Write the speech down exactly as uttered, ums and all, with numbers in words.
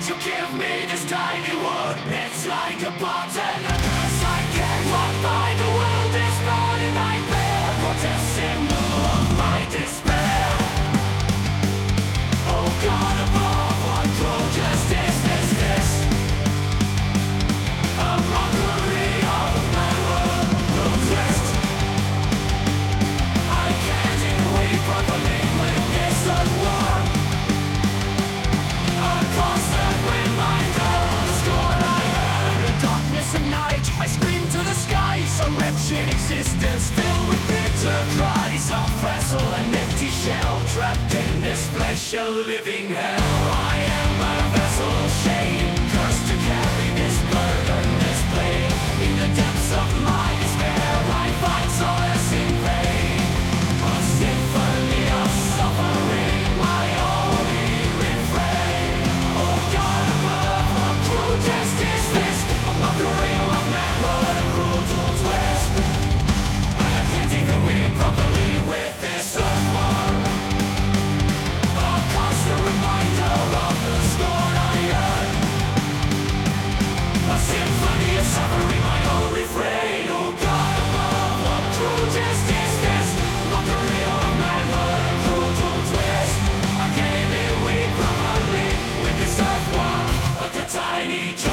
you give me this tiny word? It's like a button, a curse I can't walk by. The world is born in nightmare, but a symbol of my despair. Oh God above, what cruel justice is this? A mockery of my world protest. I can't even weep properly with this unwarm. A constant reminder of the scorn I heard. In darkness and night, I scream to the skies. A wretched existence filled with bitter cries. A vessel, an empty shell, trapped in this flesh, a living hell. I am a vessel of shame, cursed to carry this burden, this pain. In the depths of my despair, I find solace in pain. A symphony of suffering, my only refrain. Oh God above, what cruel justice this? A mockery of manhood, a brutal twist. I can't even weep properly with this unwarm. A constant reminder of the scorn I earn. A symphony of suffering, my own refrain. Oh God above, what cruel justice this? Mockery of manhood, a brutal twist. I can't even weep properly with this earthworm, but the tiny